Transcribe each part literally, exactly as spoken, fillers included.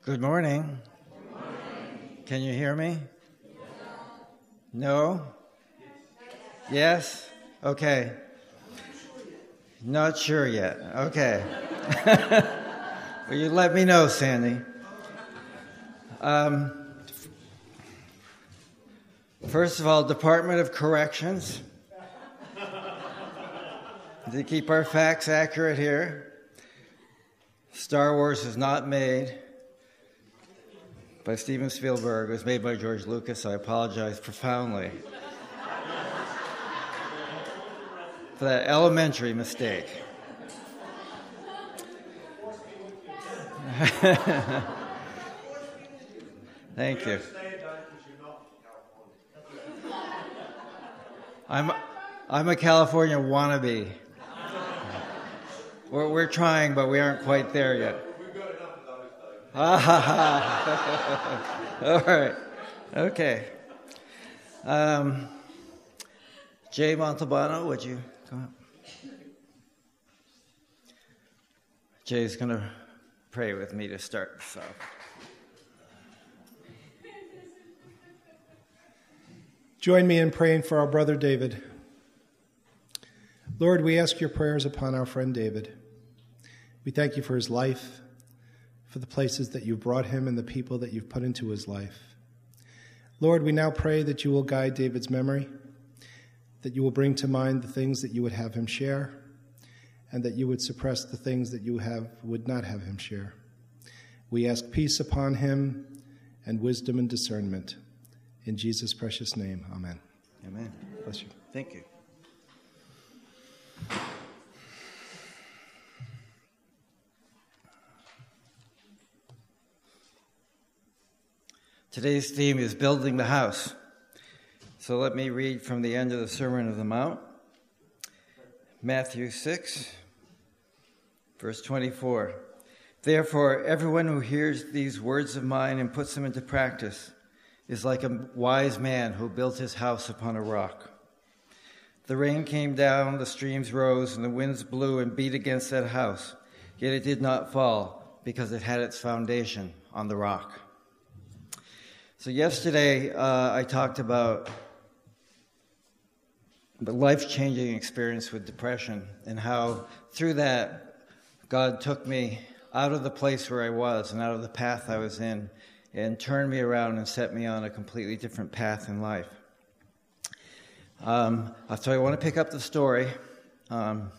Good morning. Good morning. Can you hear me? No? Yes? Okay. Not sure yet. Okay. Well, you let me know, Sandy. Um, first of all, Department of Corrections. To keep our facts accurate here, Star Wars is not made by Steven Spielberg. It was made by George Lucas. I apologize profoundly for that elementary mistake. Thank you. I'm I'm a California wannabe. We're, we're trying, but we aren't quite there yet. Ha ha ha. All right. Okay. Um, Jay Montalbano, would you come up? Jay's going to pray with me to start. So. Join me in praying for our brother David. Lord, we ask your prayers upon our friend David. We thank you for his life, for the places that you've brought him and the people that you've put into his life. Lord, we now pray that you will guide David's memory, that you will bring to mind the things that you would have him share, and that you would suppress the things that you have would not have him share. We ask peace upon him and wisdom and discernment. In Jesus' precious name, amen. Amen. Bless you. Thank you. Today's theme is building the house. So let me read from the end of the Sermon of the Mount. Matthew six, verse twenty-four. Therefore, everyone who hears these words of mine and puts them into practice is like a wise man who built his house upon a rock. The rain came down, the streams rose, and the winds blew and beat against that house. Yet it did not fall, because it had its foundation on the rock. So yesterday, uh, I talked about the life-changing experience with depression and how through that, God took me out of the place where I was and out of the path I was in and turned me around and set me on a completely different path in life. Um, so I want to pick up the story um,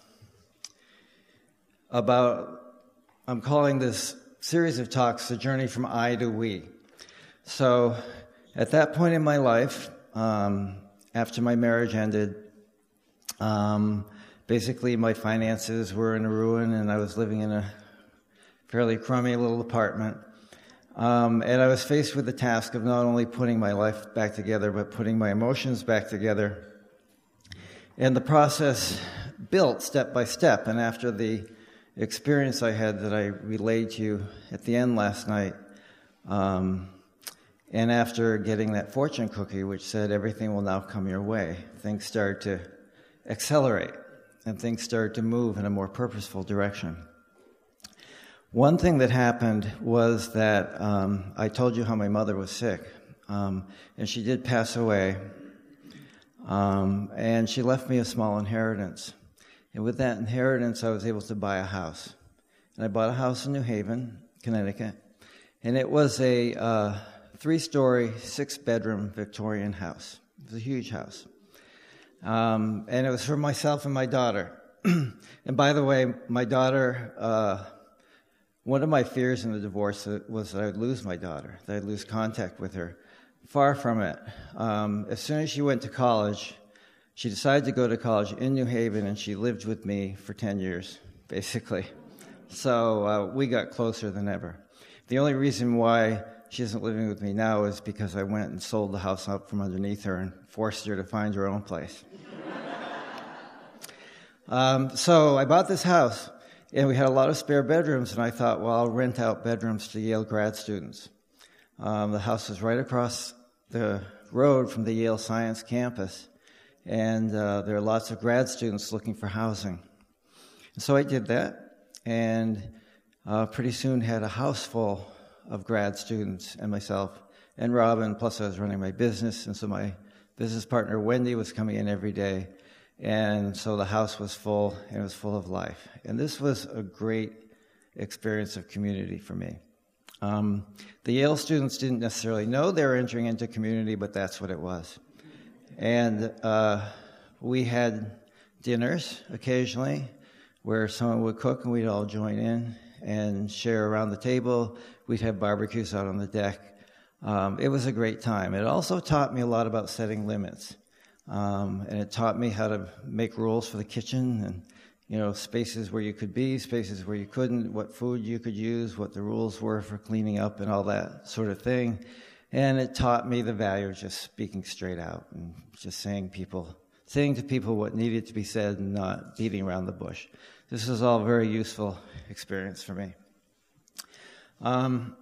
about, I'm calling this series of talks, The Journey from I to We. So at that point in my life, um, after my marriage ended, um, basically my finances were in a ruin and I was living in a fairly crummy little apartment. Um, and I was faced with the task of not only putting my life back together, but putting my emotions back together. And the process built step by step. And after the experience I had that I relayed to you at the end last night, um, and after getting that fortune cookie, which said everything will now come your way, things started to accelerate and things started to move in a more purposeful direction. One thing that happened was that um, I told you how my mother was sick, um, and she did pass away, um, and she left me a small inheritance. And with that inheritance, I was able to buy a house. And I bought a house in New Haven, Connecticut, and it was a uh, three-story, six-bedroom Victorian house. It was a huge house. Um, and it was for myself and my daughter. And by the way, my daughter, uh, one of my fears in the divorce was that I'd lose my daughter, that I'd lose contact with her. Far from it. Um, as soon as she went to college, she decided to go to college in New Haven, and she lived with me for ten years, basically. So uh, we got closer than ever. The only reason why she isn't living with me now is because I went and sold the house out from underneath her and forced her to find her own place. um, so I bought this house, and we had a lot of spare bedrooms, and I thought, well, I'll rent out bedrooms to Yale grad students. Um, the house was right across the road from the Yale Science campus, and uh, there are lots of grad students looking for housing. And so I did that, and uh, pretty soon had a house full of grad students and myself and Robin, plus I was running my business, and so my business partner Wendy was coming in every day, and so the house was full, and it was full of life. And this was a great experience of community for me. Um, the Yale students didn't necessarily know they were entering into community, but that's what it was. And uh, we had dinners occasionally where someone would cook and we'd all join in and share around the table. We'd have barbecues out on the deck. Um, it was a great time. It also taught me a lot about setting limits. Um, and it taught me how to make rules for the kitchen and, you know, spaces where you could be, spaces where you couldn't, what food you could use, what the rules were for cleaning up and all that sort of thing. And it taught me the value of just speaking straight out and just saying people, saying to people what needed to be said and not beating around the bush. This was all a very useful experience for me. Um,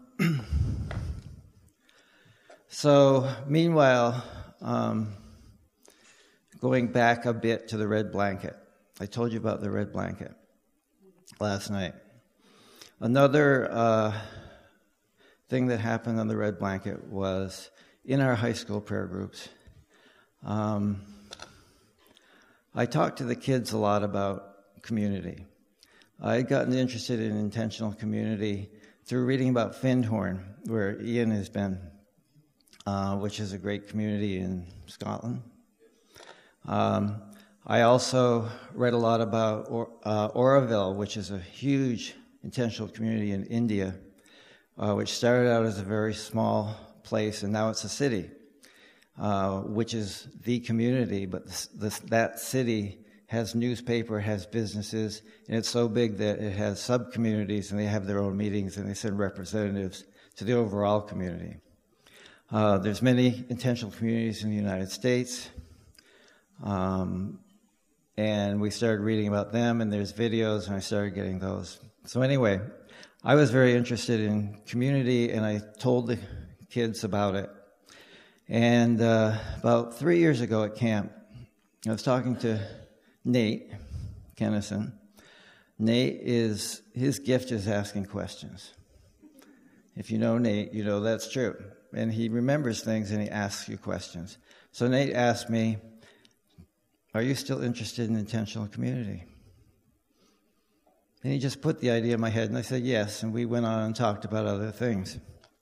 so, meanwhile, um, going back a bit to the red blanket. I told you about the red blanket last night. Another uh, thing that happened on the red blanket was in our high school prayer groups. Um, I talked to the kids a lot about community. I had gotten interested in intentional community through reading about Findhorn, where Ian has been, uh, which is a great community in Scotland. Um, I also read a lot about or, uh, Auroville, which is a huge intentional community in India, uh, which started out as a very small place, and now it's a city, uh, which is the community. But this, this, that city has newspaper, has businesses, and it's so big that it has sub-communities, and they have their own meetings, and they send representatives to the overall community. Uh, there's many intentional communities in the United States. Um, And we started reading about them, and there's videos, and I started getting those. So anyway, I was very interested in community, and I told the kids about it. And uh, about three years ago at camp, I was talking to Nate Kennison. Nate is, his gift is asking questions. If you know Nate, you know that's true. And he remembers things, and he asks you questions. So Nate asked me, are you still interested in intentional community? And he just put the idea in my head, and I said yes, and we went on and talked about other things.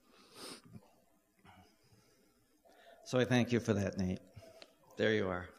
So I thank you for that, Nate. There you are.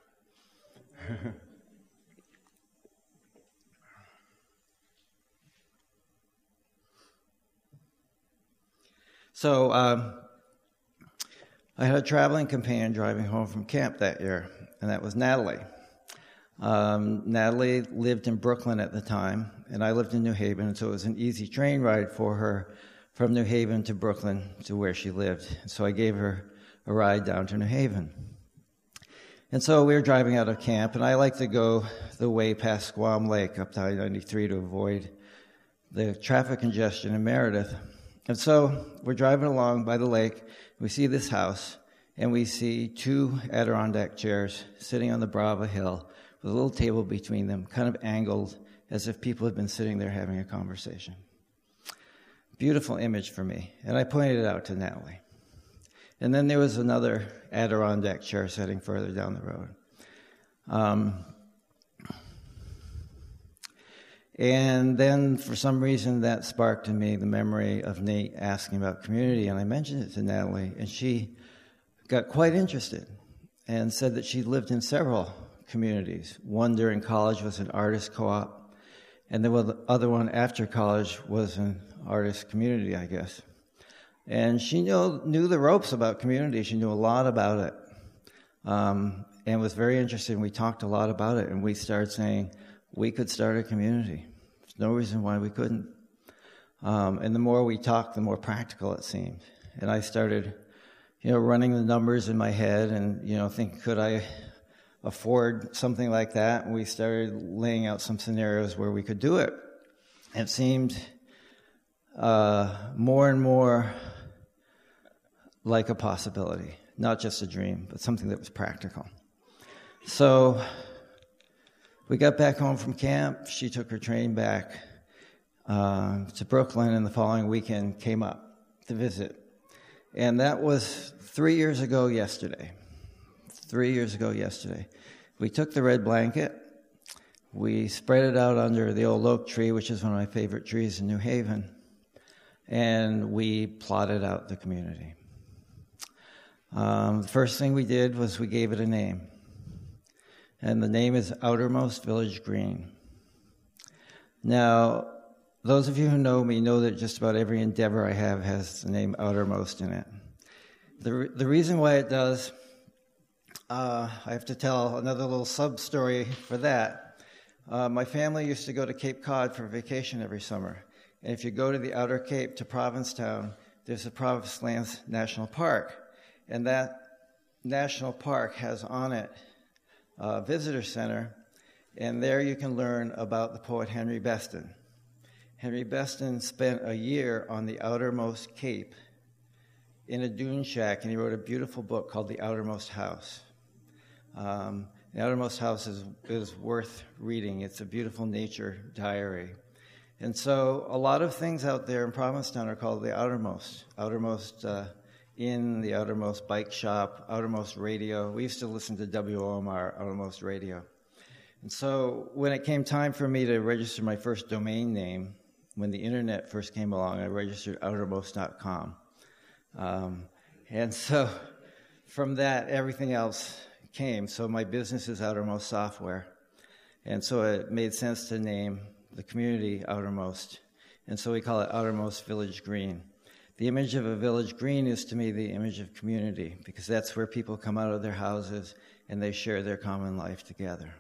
So um, I had a traveling companion driving home from camp that year, and that was Natalie. Um, Natalie lived in Brooklyn at the time, and I lived in New Haven, and so it was an easy train ride for her from New Haven to Brooklyn to where she lived. So I gave her a ride down to New Haven. And so we were driving out of camp, and I like to go the way past Squam Lake up to I ninety-three to avoid the traffic congestion in Meredith. And so we're driving along by the lake, we see this house, and we see two Adirondack chairs sitting on the brow of a hill with a little table between them, kind of angled as if people had been sitting there having a conversation. Beautiful image for me, and I pointed it out to Natalie. And then there was another Adirondack chair sitting further down the road. Um, and then, for some reason, that sparked in me the memory of Nate asking about community, and I mentioned it to Natalie, and she got quite interested and said that she lived in several communities. One during college was an artist co-op, and the other one after college was an artist community, I guess. And she knew, knew the ropes about community. She knew a lot about it, um, and was very interested. And we talked a lot about it, and we started saying we could start a community. There's no reason why we couldn't. Um, and the more we talked, the more practical it seemed. And I started, you know, running the numbers in my head, and you know, thinking, could I afford something like that? And we started laying out some scenarios where we could do it. And it seemed uh, more and more like a possibility, not just a dream, but something that was practical. So we got back home from camp. She took her train back uh, to Brooklyn, and the following weekend came up to visit. And that was three years ago yesterday. Three years ago yesterday. We took the red blanket, we spread it out under the old oak tree, which is one of my favorite trees in New Haven, and we plotted out the community. Um, the first thing we did was we gave it a name, and the name is Outermost Village Green. Now, those of you who know me know that just about every endeavor I have has the name Outermost in it. The, re- the reason why it does, uh, I have to tell another little sub-story for that. Uh, my family used to go to Cape Cod for vacation every summer. And if you go to the Outer Cape to Provincetown, there's a Province Lands National Park. And that national park has on it a visitor center, and there you can learn about the poet Henry Beston. Henry Beston spent a year on the outermost cape in a dune shack, and he wrote a beautiful book called The Outermost House. Um, the Outermost House is, is worth reading. It's a beautiful nature diary. And so a lot of things out there in Provincetown are called the outermost. Outermost uh, inn, the outermost bike shop, outermost radio. We used to listen to W O M R, outermost radio. And so when it came time for me to register my first domain name, when the internet first came along, I registered outermost dot com. Um, and so from that, everything else came. So my business is Outermost Software. And so it made sense to name the community Outermost. And so we call it Outermost Village Green. The image of a village green is, to me, the image of community, because that's where people come out of their houses and they share their common life together.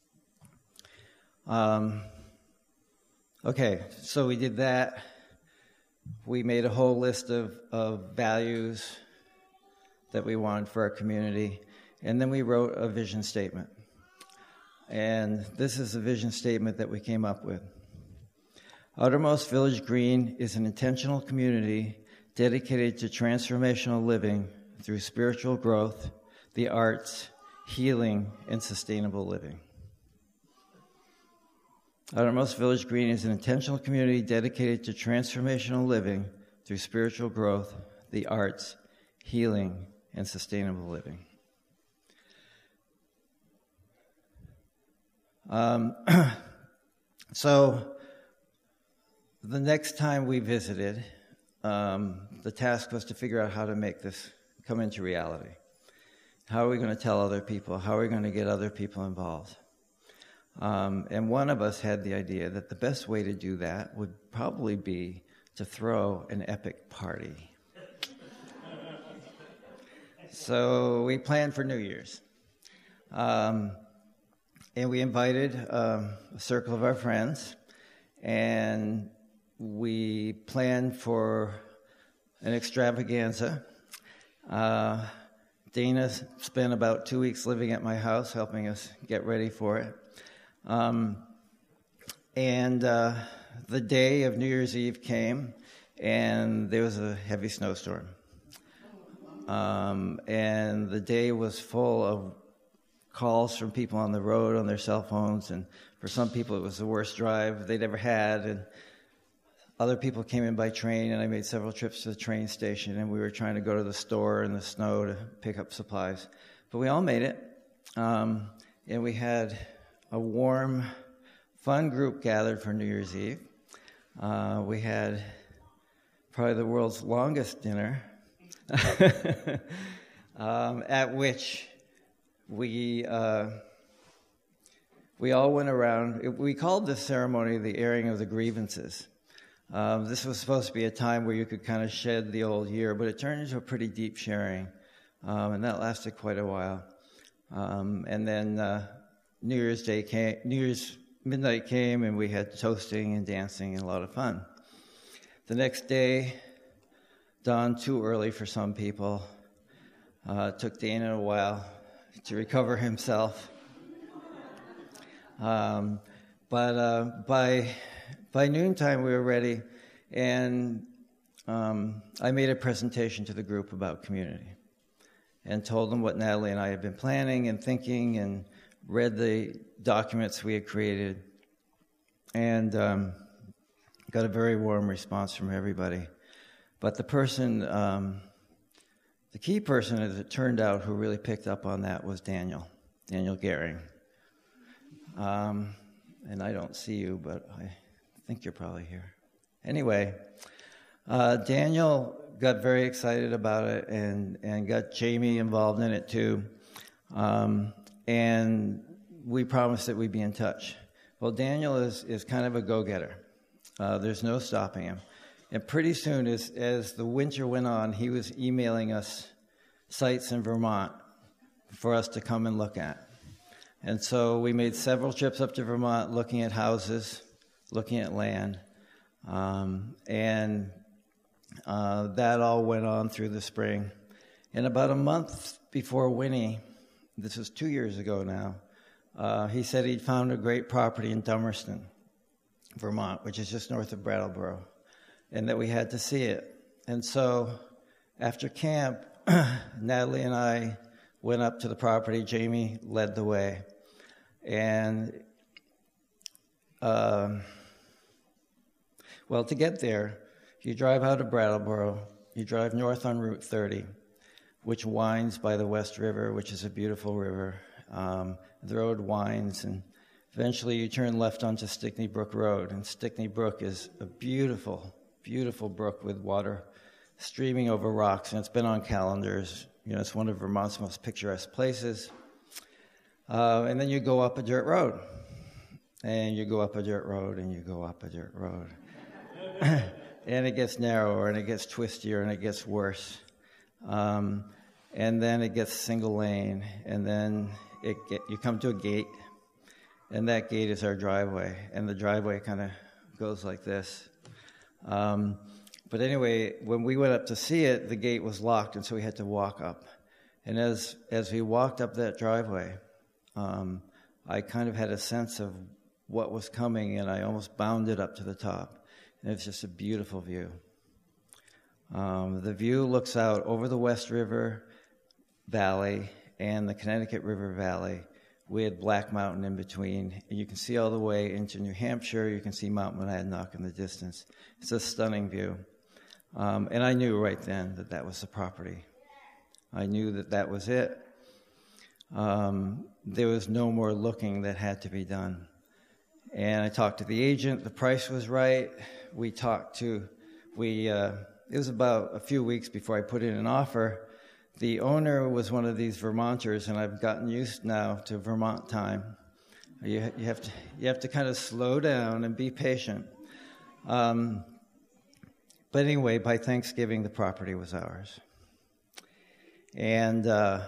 Um, okay, so we did that. We made a whole list of, of values that we wanted for our community, and then we wrote a vision statement. And this is the vision statement that we came up with. Outermost Village Green is an intentional community dedicated to transformational living through spiritual growth, the arts, healing, and sustainable living. Outermost Village Green is an intentional community dedicated to transformational living through spiritual growth, the arts, healing, and sustainable living. Um, so the next time we visited, um, the task was to figure out how to make this come into reality. How are we going to tell other people? How are we going to get other people involved? Um, and one of us had the idea that the best way to do that would probably be to throw an epic party. So we planned for New Year's. Um, and we invited um, a circle of our friends, and we planned for an extravaganza. Uh, Dana spent about two weeks living at my house, helping us get ready for it. Um, and uh, the day of New Year's Eve came, and there was a heavy snowstorm. Um, and the day was full of calls from people on the road on their cell phones, and for some people it was the worst drive they'd ever had, and other people came in by train, and I made several trips to the train station, and we were trying to go to the store in the snow to pick up supplies. But we all made it, um, and we had a warm, fun group gathered for New Year's Eve. Uh, we had probably the world's longest dinner, um, at which we uh, we all went around. We called this ceremony the airing of the grievances. Um, this was supposed to be a time where you could kind of shed the old year, but it turned into a pretty deep sharing, um, and that lasted quite a while. Um, and then uh, New Year's Day came, New Year's midnight came, and we had toasting and dancing and a lot of fun. The next day dawned too early for some people. Uh, it took Dana a while to recover himself. Um, but uh, by by noontime, we were ready, and um, I made a presentation to the group about community and told them what Natalie and I had been planning and thinking, and read the documents we had created, and um, got a very warm response from everybody. But the person, um, the key person, as it turned out, who really picked up on that was Daniel, Daniel Gehring. Um, and I don't see you, but I think you're probably here. Anyway, uh, Daniel got very excited about it and, and got Jamie involved in it too. Um, and we promised that we'd be in touch. Well, Daniel is, is kind of a go-getter. Uh, there's no stopping him. And pretty soon, as, as the winter went on, he was emailing us sites in Vermont for us to come and look at. And so we made several trips up to Vermont looking at houses, looking at land. Um, and uh, that all went on through the spring. And about a month before Winnie, this was two years ago now, uh, he said he'd found a great property in Dummerston, Vermont, which is just north of Brattleboro, and that we had to see it. And so after camp, Natalie and I went up to the property. Jamie led the way. And, um, well, to get there, you drive out of Brattleboro, you drive north on Route thirty, which winds by the West River, which is a beautiful river. Um, the road winds, and eventually you turn left onto Stickney Brook Road, and Stickney Brook is a beautiful, beautiful brook with water streaming over rocks, and it's been on calendars. You know, it's one of Vermont's most picturesque places. Uh, and then you go up a dirt road, and you go up a dirt road, and you go up a dirt road. And it gets narrower, and it gets twistier, and it gets worse. Um, and then it gets single lane, and then it get, you come to a gate, and that gate is our driveway, and the driveway kind of goes like this. Um, but anyway, when we went up to see it, the gate was locked, and so we had to walk up. And as as we walked up that driveway, um, I kind of had a sense of what was coming, and I almost bounded up to the top. And it was just a beautiful view. Um, the view looks out over the West River Valley and the Connecticut River Valley with Black Mountain in between. And you can see all the way into New Hampshire. You can see Mount Monadnock in the distance. It's a stunning view. Um, and I knew right then that that was the property. I knew that that was it. Um, there was no more looking that had to be done. And I talked to the agent. The price was right. We talked to, we, uh, it was about a few weeks before I put in an offer. The owner was one of these Vermonters, and I've gotten used now to Vermont time. You, you have to, you have to kind of slow down and be patient. Um, but anyway, by Thanksgiving, the property was ours. And uh,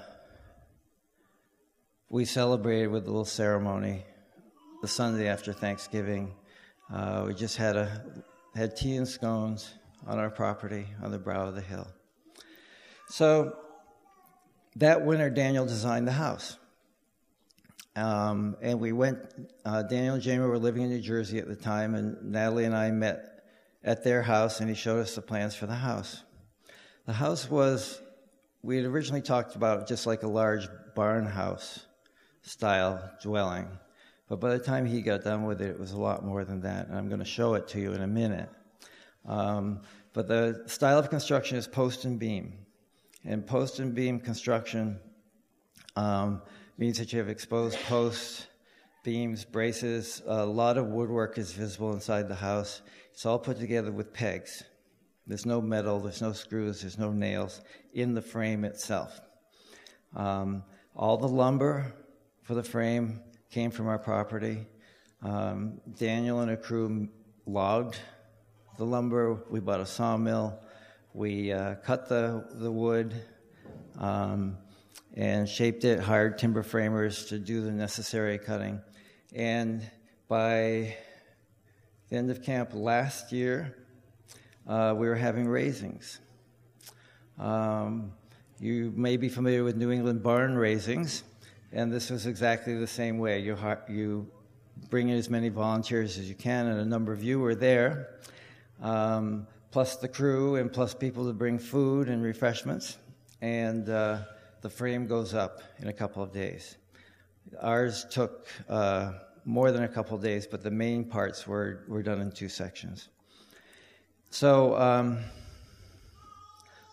we celebrated with a little ceremony the Sunday after Thanksgiving. Uh, we just had a had tea and scones on our property on the brow of the hill. So that winter, Daniel designed the house. Um, and we went, uh, Daniel and Jamie were living in New Jersey at the time, and Natalie and I met at their house, and he showed us the plans for the house. The house was, we had originally talked about just like a large barn house style dwelling. But by the time he got done with it, it was a lot more than that, and I'm going to show it to you in a minute. Um, but the style of construction is post and beam. And post and beam construction um, means that you have exposed posts, beams, braces. A lot of woodwork is visible inside the house. It's all put together with pegs. There's no metal, there's no screws, there's no nails in the frame itself. Um, all the lumber for the frame came from our property. Um, Daniel and a crew logged the lumber. We bought a sawmill. We uh, cut the, the wood um, and shaped it, hired timber framers to do the necessary cutting. And by the end of camp last year, uh, we were having raisings. Um, you may be familiar with New England barn raisings. And this was exactly the same way. You you bring in as many volunteers as you can, and a number of you were there, um, plus the crew and plus people to bring food and refreshments. And uh, the frame goes up in a couple of days. Ours took uh, more than a couple of days, but the main parts were, were done in two sections. So um,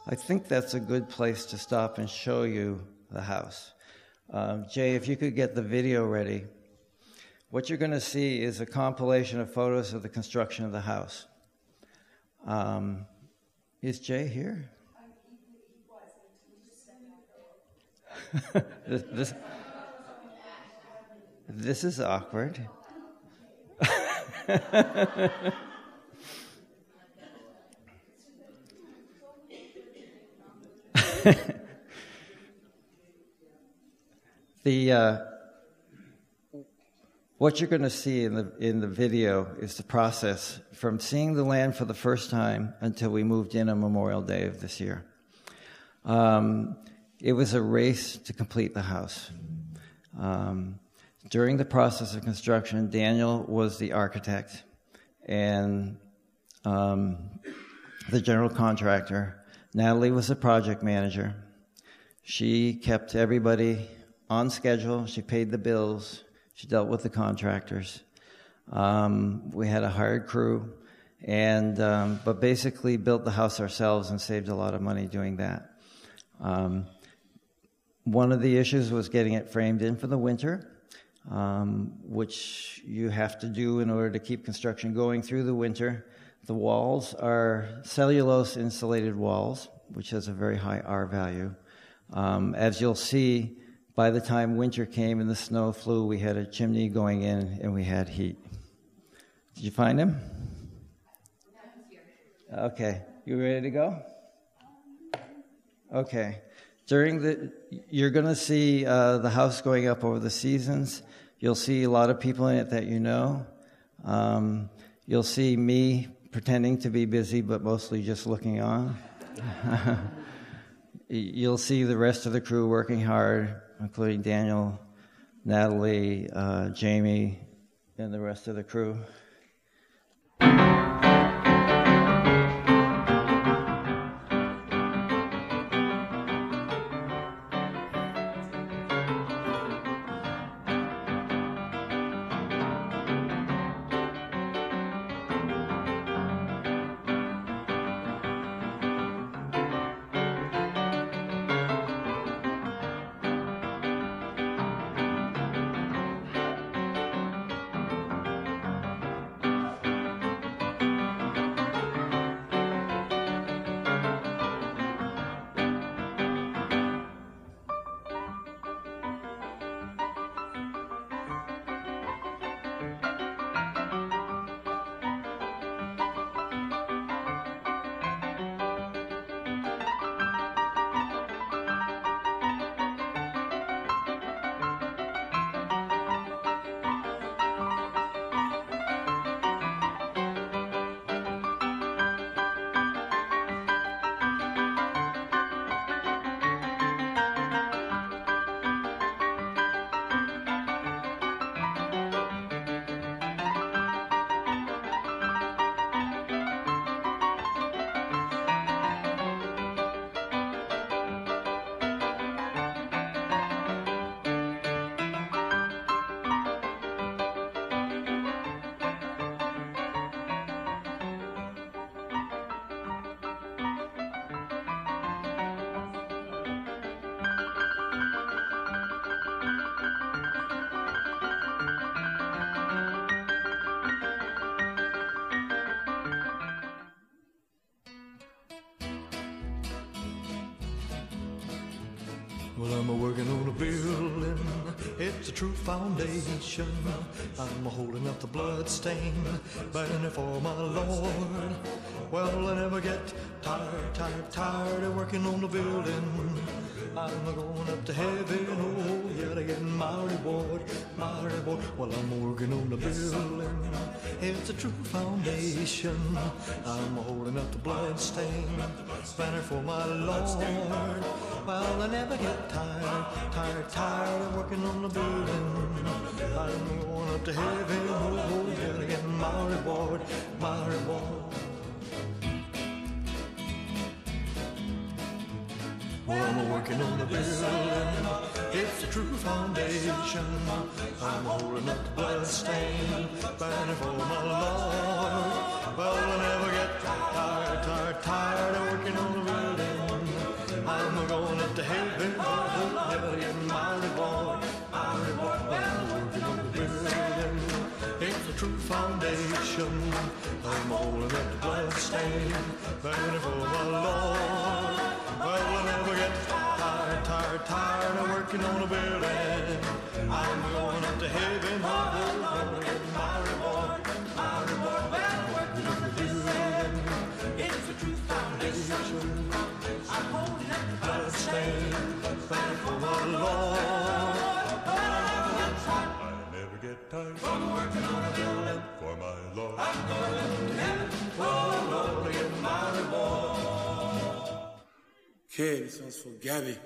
I think that's a good place to stop and show you the house. Um, Jay, if you could get the video ready. What you're going to see is a compilation of photos of the construction of the house. Um, is Jay here? this, this, this is awkward. the uh, what you're going to see in the in the video is the process from seeing the land for the first time until we moved in on Memorial Day of this year. Um, it was a race to complete the house. Um, during the process of construction, Daniel was the architect and um, the general contractor. Natalie was the project manager. She kept everybody on schedule. She paid the bills. She dealt with the contractors. Um, we had a hired crew, and um, but basically built the house ourselves and saved a lot of money doing that. Um, one of the issues was getting it framed in for the winter, um, which you have to do in order to keep construction going through the winter. The walls are cellulose insulated walls, which has a very high R value. Um, as you'll see, by the time winter came and the snow flew, we had a chimney going in and we had heat. Did you find him? Okay. You ready to go? Okay. During the, you're going to see uh, the house going up over the seasons. You'll see a lot of people in it that you know. Um, you'll see me pretending to be busy, but mostly just looking on. You'll see the rest of the crew working hard, including Daniel, Natalie, uh, Jamie, and the rest of the crew. Well, I'm working on a building, it's a true foundation. I'm holding up the bloodstained banner for my Lord. Well, I never get tired, tired, tired of working on the building. I'm going up to heaven, oh yeah, to get my reward, my reward. Well, I'm working on the building, it's a true foundation. I'm holding up the bloodstained banner for my Lord. Well, I never get tired, tired, tired of working on the building. I'm going up to heaven, oh yeah, to get my reward, my reward. Well, I'm working on the building, it's a true foundation. I'm holding up the bloodstained banner for my Lord. Well, I never get tired, tired, tired of working on the building. heaven, oh, heaven is my reward, my reward. Well, working on the building, it's a true foundation. I'm holding up the blood stain, burning for my Lord. Well, I'll never get tired, tired, tired of working on a building. I'm going up to heaven, oh, Lord, it's my reward, my reward. Well, working on the building, it's a true foundation. I'm holding up the blood stain, burning for my Lord. I never get tired from working on a building for my Lord. I'm going up to heaven, oh, Lord, get my reward. Okay, this one's for Gabby.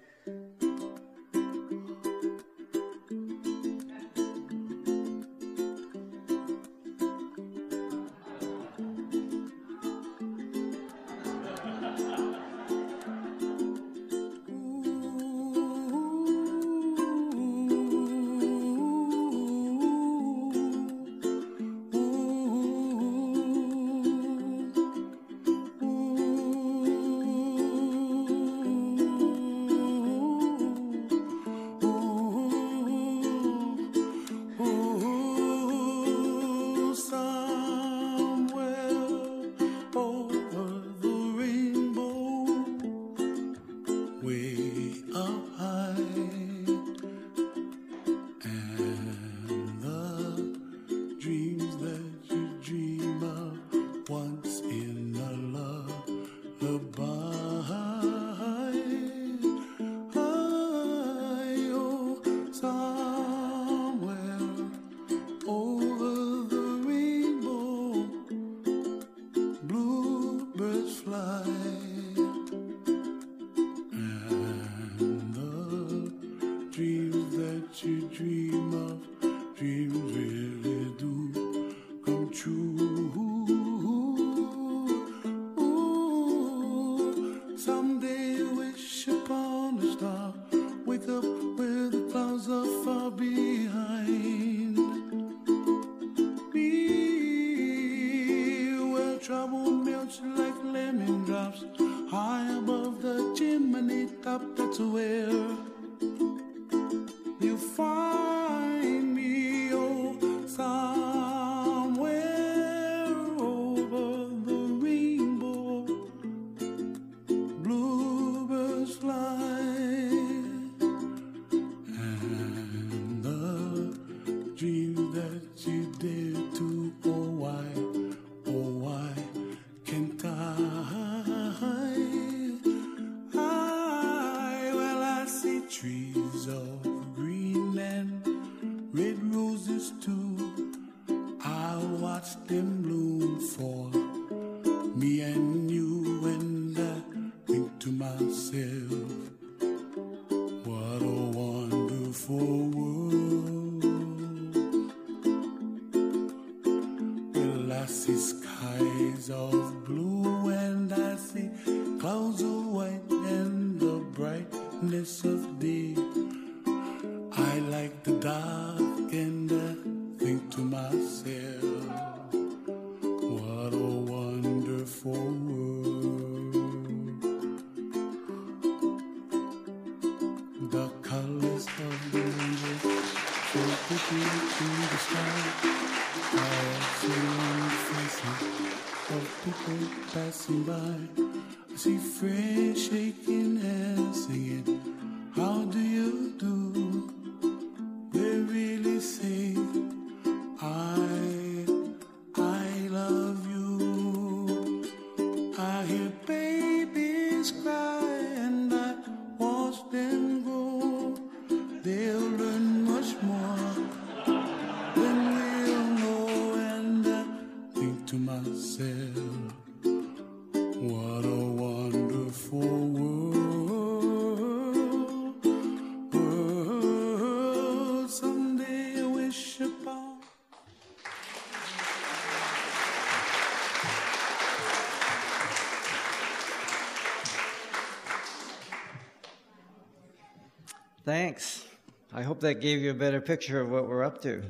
Thanks. I hope that gave you a better picture of what we're up to.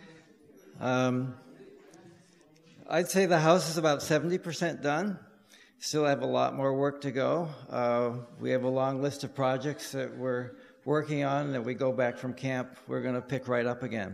Um, I'd say the house is about seventy percent done, still have a lot more work to go. Uh, we have a long list of projects that we're working on that we go back from camp, we're going to pick right up again.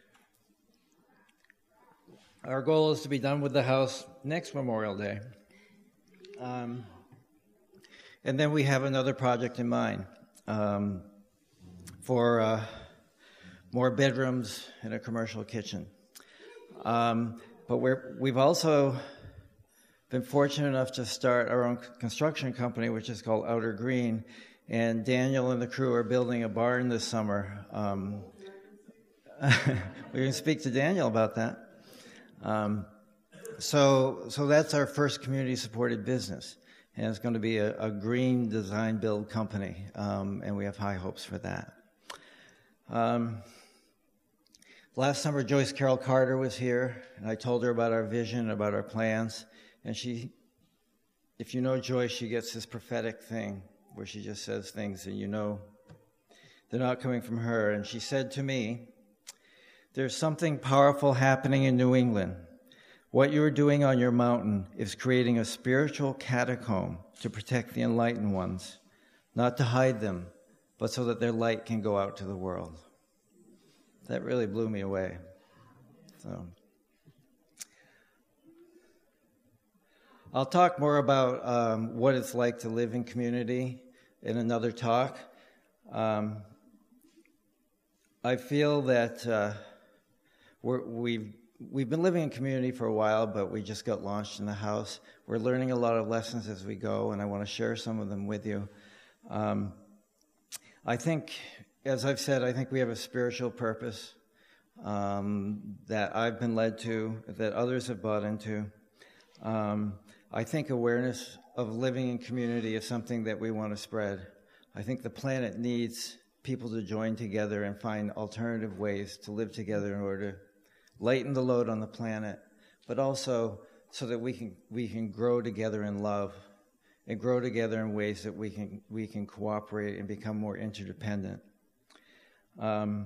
Our goal is to be done with the house next Memorial Day. Um, and then we have another project in mind um, for uh, more bedrooms and a commercial kitchen. Um, but we're, we've also been fortunate enough to start our own construction company, which is called Outer Green. And Daniel and the crew are building a barn this summer. Um, we can speak to Daniel about that. Um, so, so that's our first community-supported business, and it's going to be a, a green design build company, um, and we have high hopes for that. Um, last summer, Joyce Carol Carter was here, and I told her about our vision, about our plans, and she, if you know Joyce, she gets this prophetic thing where she just says things and you know they're not coming from her. And she said to me, "There's something powerful happening in New England. What you're doing on your mountain is creating a spiritual catacomb to protect the enlightened ones, not to hide them, but so that their light can go out to the world." That really blew me away. So I'll talk more about um, what it's like to live in community in another talk. Um, I feel that uh, we're, we've we've been living in community for a while, but we just got launched in the house. We're learning a lot of lessons as we go, and I want to share some of them with you. Um, I think, as I've said, I think we have a spiritual purpose um, that I've been led to, that others have bought into. Um, I think awareness of living in community is something that we want to spread. I think the planet needs people to join together and find alternative ways to live together in order to lighten the load on the planet, but also so that we can we can grow together in love and grow together in ways that we can we can cooperate and become more interdependent. Um,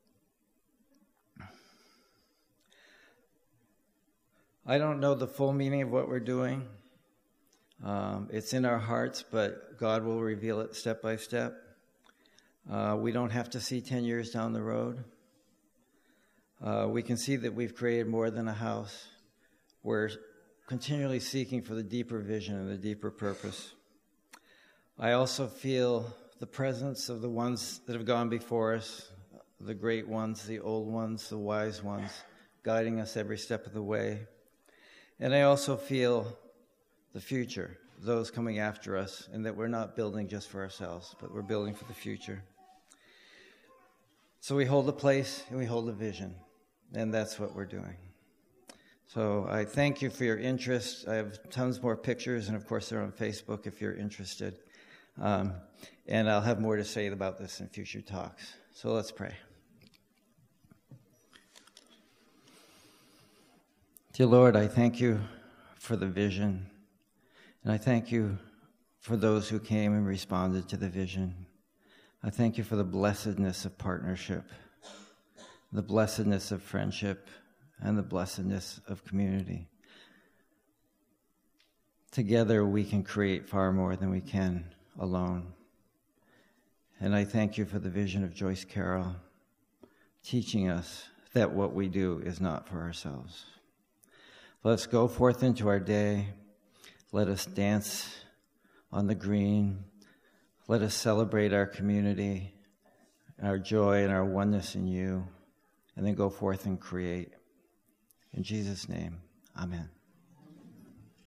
I don't know the full meaning of what we're doing. Um, it's in our hearts, but God will reveal it step by step. Uh, we don't have to see ten years down the road. Uh, we can see that we've created more than a house. We're continually seeking for the deeper vision and the deeper purpose. I also feel the presence of the ones that have gone before us, the great ones, the old ones, the wise ones, guiding us every step of the way. And I also feel the future, those coming after us, and that we're not building just for ourselves, but we're building for the future. So we hold a place and we hold a vision, and that's what we're doing. So I thank you for your interest. I have tons more pictures, and of course they're on Facebook if you're interested. Um, and I'll have more to say about this in future talks. So let's pray. Dear Lord, I thank you for the vision, and I thank you for those who came and responded to the vision. I thank you for the blessedness of partnership, the blessedness of friendship, and the blessedness of community. Together we can create far more than we can alone. And I thank you for the vision of Joyce Carol, teaching us that what we do is not for ourselves. Let us go forth into our day. Let us dance on the green. Let us celebrate our community, our joy, and our oneness in you, and then go forth and create. In Jesus' name, amen.